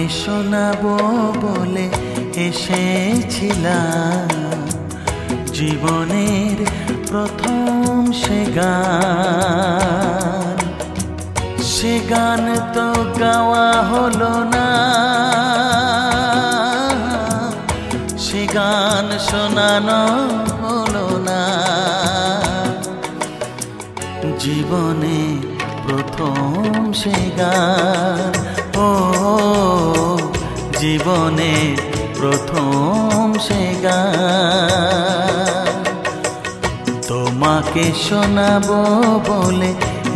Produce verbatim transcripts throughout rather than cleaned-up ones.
শোনাবো বলে এসেছিলাম জীবনের প্রথম সে গান। সে গান তো গাওয়া হলো না, সে গান শোনানো হলো না। জীবনে প্রথম সে গান, ও জীবনে প্রথম সে গান। তোমাকে শোনাবো বলে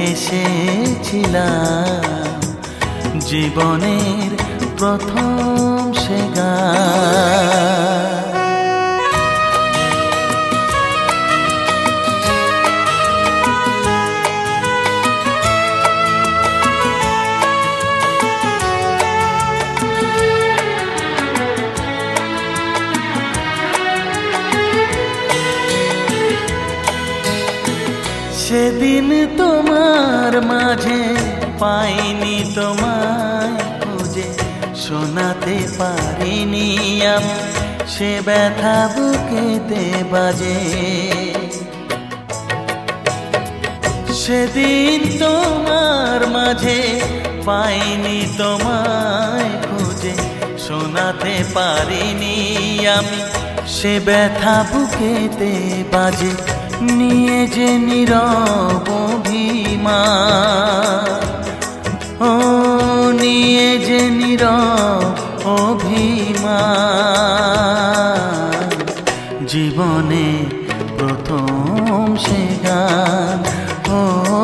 এসেছিলাম জীবনের প্রথম সে গান। সেদিন তোমার মাঝে পাইনি তোমায় খুঁজে, শোনাতে পারিনি আমি সে ব্যথা বুকেতে বাজে। সেদিন তোমার মাঝে পাইনি তোমায় খুঁজে, শোনাতে পারিনি আমি সে ব্যথা বুকেতে বাজে। নিয়ে যে নীরব অভিমান, ও নিয়ে যে নীরব অভিমান। জীবনে প্রথম সে গান, ও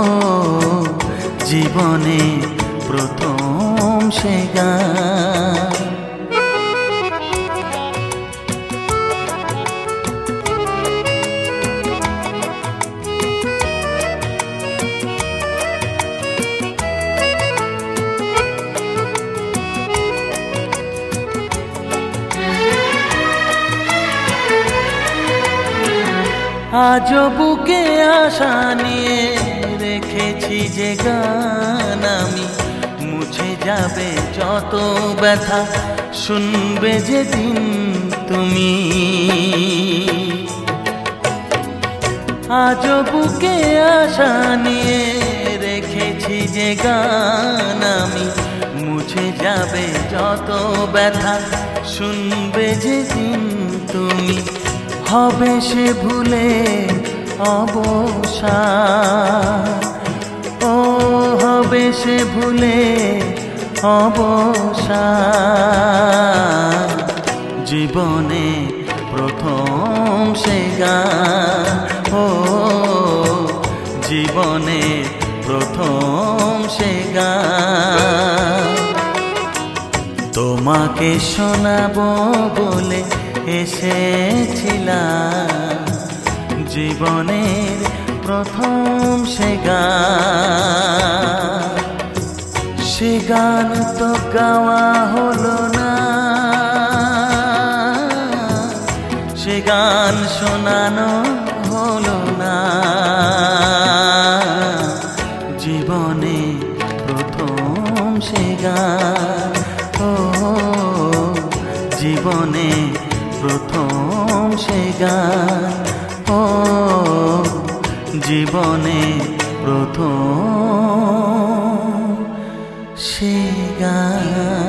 জীবনে প্রথম সে গান। আজও বুকে আশা নিয়ে রেখেছি যে গান আমি, মুছে যাবে যত ব্যথা শুনবে যেদিন তুমি। আজও বুকে আশা নিয়ে রেখেছি যে গান আমি, মুছে যাবে যত ব্যথা শুনবে যেদিন তুমি। হবে সে ভুলে অবসান, ও হবে সে ভুলে অবসান। জীবনে প্রথম সে গান, ও জীবনে প্রথম সে গান। তোমাকে শোনাবো বলে এসেছিলাম জীবনের প্রথম সে গান। সে গান তো গাওয়া হলো না, সে গান শোনানো হলো না। জীবনে প্রথম সে গান, ও জীবনে প্রথম সে গান, ও জীবনে প্রথম সে গান।